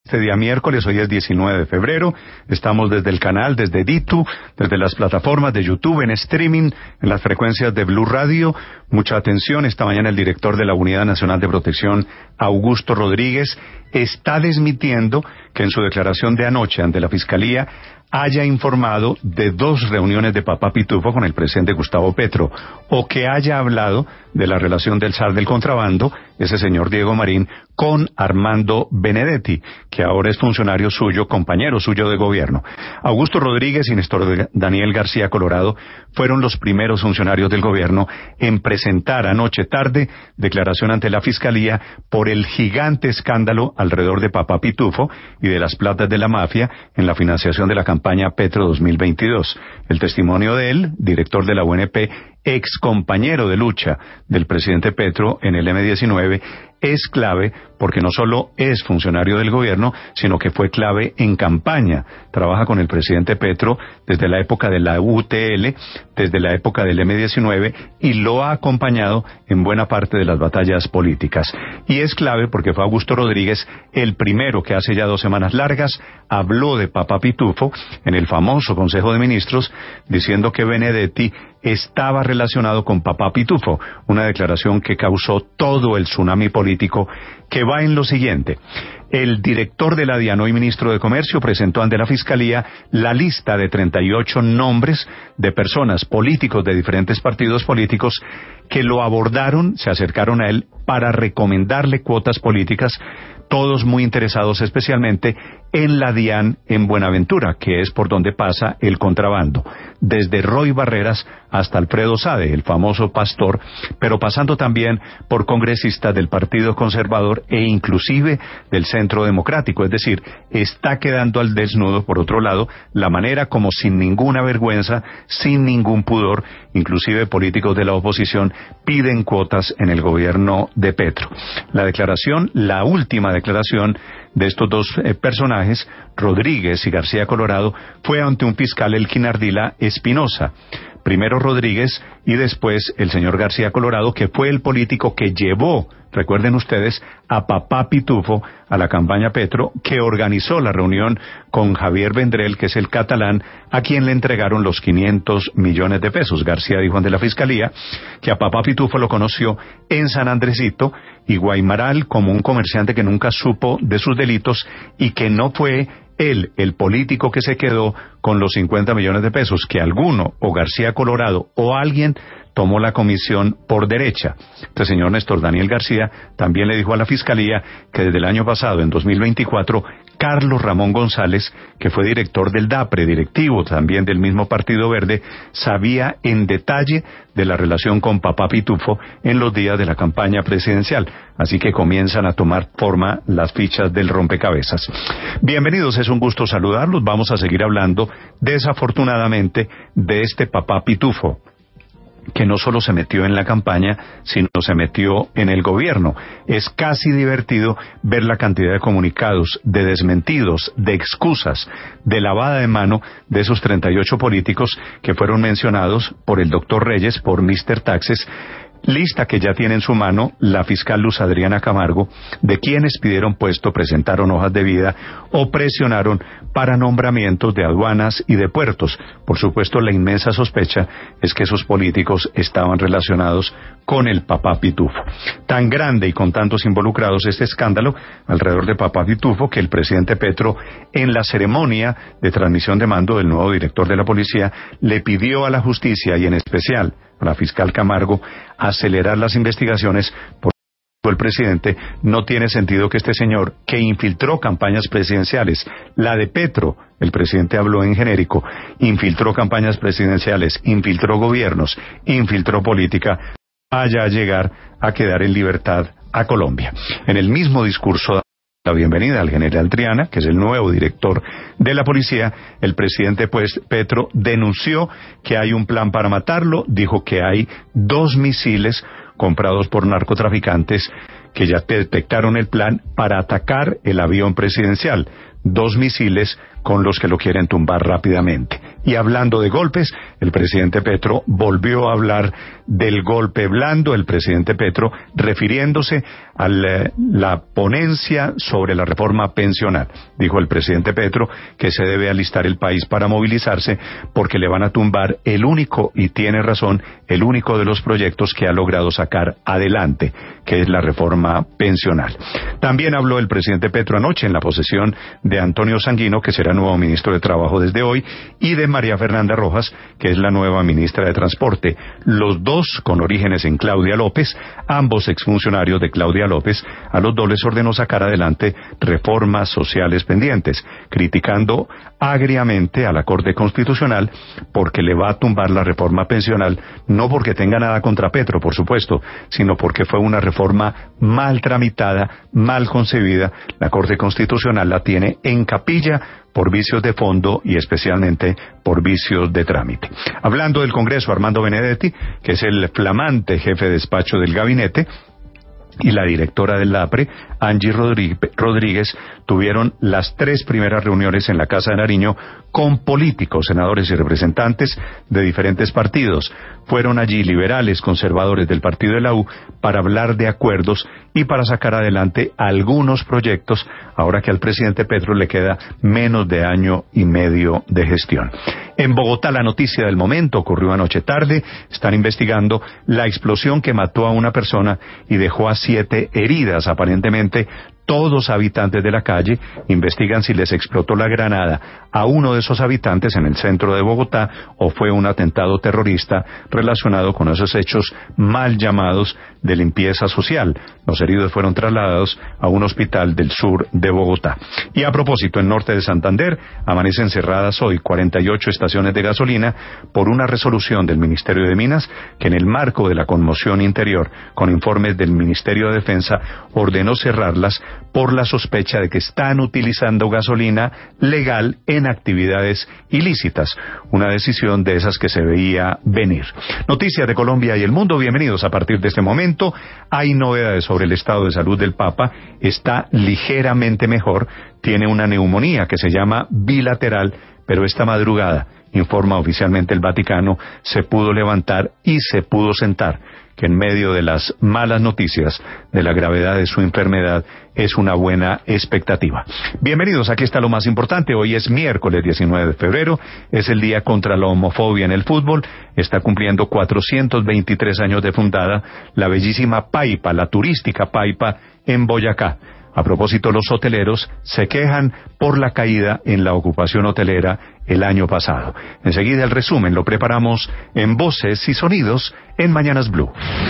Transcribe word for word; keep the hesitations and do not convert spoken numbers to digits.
Este día miércoles, hoy es diecinueve de febrero, estamos desde el canal, desde Ditu, desde las plataformas de YouTube, en streaming, en las frecuencias de Blue Radio. Mucha atención, esta mañana el director de la Unidad Nacional de Protección, Augusto Rodríguez, está desmintiendo que en su declaración de anoche ante la Fiscalía haya informado de dos reuniones de Papá Pitufo con el presidente Gustavo Petro, o que haya hablado de la relación del zar del contrabando, ese señor Diego Marín, con Armando Benedetti, que ahora es funcionario suyo, compañero suyo de gobierno. Augusto Rodríguez y Néstor Daniel García Colorado fueron los primeros funcionarios del gobierno en presentar anoche tarde declaración ante la Fiscalía por el gigante escándalo alrededor de Papá Pitufo y de las platas de la mafia en la financiación de la campaña Petro dos mil veintidós. El testimonio de él, director de la U N P, ex compañero de lucha del presidente Petro en el eme diecinueve, es clave porque no solo es funcionario del gobierno, sino que fue clave en campaña. Trabaja con el presidente Petro desde la época de la U T L, desde la época del eme diecinueve, y lo ha acompañado en buena parte de las batallas políticas. Y es clave porque fue Augusto Rodríguez el primero que hace ya dos semanas largas habló de Papá Pitufo en el famoso Consejo de Ministros, diciendo que Benedetti estaba relacionado con Papá Pitufo, una declaración que causó todo el tsunami político, que va en lo siguiente. El director de la DIAN, hoy ministro de Comercio, presentó ante la Fiscalía la lista de treinta y ocho nombres de personas, políticos de diferentes partidos políticos, que lo abordaron, se acercaron a él para recomendarle cuotas políticas, todos muy interesados especialmente en la DIAN en Buenaventura, que es por donde pasa el contrabando, desde Roy Barreras hasta Alfredo Sade, el famoso pastor, pero pasando también por congresistas del Partido Conservador e inclusive del Centro Democrático. Es decir, está quedando al desnudo, por otro lado, la manera como sin ninguna vergüenza, sin ningún pudor, inclusive políticos de la oposición piden cuotas en el gobierno de Petro. La declaración, la última declaración de estos dos eh, personajes, Rodríguez y García Colorado, fue ante un fiscal Elkin Ardila Espinosa. Primero Rodríguez y después el señor García Colorado, que fue el político que llevó, recuerden ustedes, a Papá Pitufo a la campaña Petro, que organizó la reunión con Javier Vendrell, que es el catalán, a quien le entregaron los quinientos millones de pesos. García dijo ante la Fiscalía que a Papá Pitufo lo conoció en San Andresito y Guaymaral como un comerciante que nunca supo de sus delitos y que no fue él, el político que se quedó con los cincuenta millones de pesos, que alguno, o García Colorado, o alguien, tomó la comisión por derecha. Este señor Néstor Daniel García también le dijo a la Fiscalía que desde el año pasado, en dos mil veinticuatro, Carlos Ramón González, que fue director del DAPRE, directivo también del mismo Partido Verde, sabía en detalle de la relación con Papá Pitufo en los días de la campaña presidencial. Así que comienzan a tomar forma las fichas del rompecabezas. Bienvenidos, es un gusto saludarlos. Vamos a seguir hablando, desafortunadamente, de este Papá Pitufo, que no solo se metió en la campaña, sino se metió en el gobierno. Es casi divertido ver la cantidad de comunicados, de desmentidos, de excusas, de lavada de mano de esos treinta y ocho políticos que fueron mencionados por el doctor Reyes, por mister Taxes, lista que ya tiene en su mano la fiscal Luz Adriana Camargo, de quienes pidieron puesto, presentaron hojas de vida o presionaron para nombramientos de aduanas y de puertos. Por supuesto, la inmensa sospecha es que esos políticos estaban relacionados con el Papá Pitufo. Tan grande y con tantos involucrados este escándalo alrededor de Papá Pitufo que el presidente Petro, en la ceremonia de transmisión de mando del nuevo director de la policía, le pidió a la justicia y en especial a la fiscal Camargo acelerar las investigaciones. Por el presidente, no tiene sentido que este señor, que infiltró campañas presidenciales, la de Petro, el presidente habló en genérico, infiltró campañas presidenciales, infiltró gobiernos, infiltró política, vaya a llegar a quedar en libertad a Colombia. En el mismo discurso la bienvenida al general Triana, que es el nuevo director de la policía, el presidente pues Petro denunció que hay un plan para matarlo, dijo que hay dos misiles comprados por narcotraficantes que ya detectaron el plan para atacar el avión presidencial, dos misiles con los que lo quieren tumbar rápidamente. Y hablando de golpes, el presidente Petro volvió a hablar del golpe blando, el presidente Petro refiriéndose a la, la ponencia sobre la reforma pensional. Dijo el presidente Petro que se debe alistar el país para movilizarse porque le van a tumbar el único, y tiene razón, el único de los proyectos que ha logrado sacar adelante, que es la reforma pensional. También habló el presidente Petro anoche en la posesión de Antonio Sanguino, que será nuevo ministro de Trabajo desde hoy, y de María Fernanda Rojas, que es la nueva ministra de Transporte. Los dos con orígenes en Claudia López, ambos exfuncionarios de Claudia López. A los dos les ordenó sacar adelante reformas sociales pendientes, criticando agriamente a la Corte Constitucional porque le va a tumbar la reforma pensional, no porque tenga nada contra Petro, por supuesto, sino porque fue una reforma mal tramitada, mal concebida. La Corte Constitucional la tiene en capilla por vicios de fondo y especialmente por vicios de trámite. Hablando del Congreso, Armando Benedetti, que es el flamante jefe de despacho del gabinete, y la directora del APRE, Angie Rodríguez, tuvieron las tres primeras reuniones en la Casa de Nariño con políticos, senadores y representantes de diferentes partidos. Fueron allí liberales, conservadores del partido de la U, para hablar de acuerdos y para sacar adelante algunos proyectos, ahora que al presidente Petro le queda menos de año y medio de gestión. En Bogotá, la noticia del momento ocurrió anoche tarde. Están investigando la explosión que mató a una persona y dejó a siete heridas, aparentemente todos habitantes de la calle. Investigan si les explotó la granada a uno de esos habitantes en el centro de Bogotá o fue un atentado terrorista relacionado con esos hechos mal llamados de limpieza social. Los heridos fueron trasladados a un hospital del sur de Bogotá. Y a propósito, en norte de Santander amanecen cerradas hoy cuarenta y ocho estaciones de gasolina por una resolución del Ministerio de Minas que, en el marco de la conmoción interior con informes del Ministerio de Defensa, ordenó cerrarlas por la sospecha de que están utilizando gasolina legal en actividades ilícitas. Una decisión de esas que se veía venir. Noticias de Colombia y el mundo, bienvenidos a partir de este momento. Hay novedades sobre el estado de salud del Papa. Está ligeramente mejor. Tiene una neumonía que se llama bilateral, pero esta madrugada, informa oficialmente el Vaticano, se pudo levantar y se pudo sentar, que en medio de las malas noticias de la gravedad de su enfermedad es una buena expectativa. Bienvenidos, aquí está lo más importante. Hoy es miércoles diecinueve de febrero, es el día contra la homofobia en el fútbol. Está cumpliendo cuatrocientos veintitrés años de fundada la bellísima Paipa, la turística Paipa en Boyacá. A propósito, los hoteleros se quejan por la caída en la ocupación hotelera el año pasado. Enseguida el resumen lo preparamos en Voces y Sonidos en Mañanas Blue.